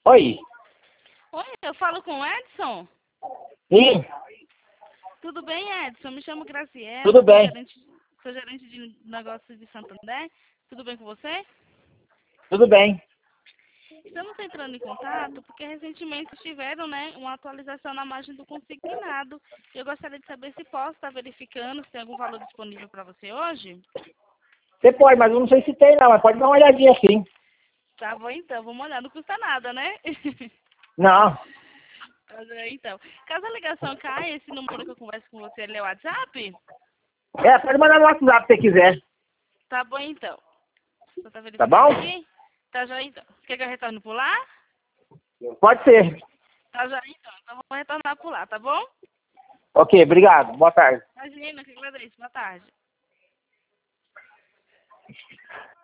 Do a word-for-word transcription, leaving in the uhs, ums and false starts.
Oi. Oi, eu falo com o Edson? Sim, Tudo bem, Edson? Me chamo Graciela, tudo sou bem. gerente, sou gerente de negócios de Santander. Tudo bem com você? Tudo bem. Estamos entrando em contato porque recentemente tiveram, né, uma atualização na margem do consignado. Eu gostaria de saber se posso estar verificando se tem algum valor disponível para você hoje. Você pode, mas eu não sei se tem não, mas pode dar uma olhadinha sim. Tá bom, então. Vamos olhar. Não custa nada, né? Não. Tá bom, então. Caso a ligação caia, esse número que eu converso com você, ele é o WhatsApp? É, pode mandar no WhatsApp se você quiser. Tá bom, então. Você tá Tá verificando bom? aqui? Tá já, então. Quer que eu retorne por lá? Pode ser. Tá já, então. Então eu vou retornar por lá, tá bom? Ok, obrigado. Boa tarde. Imagina, que agradeço. Boa tarde.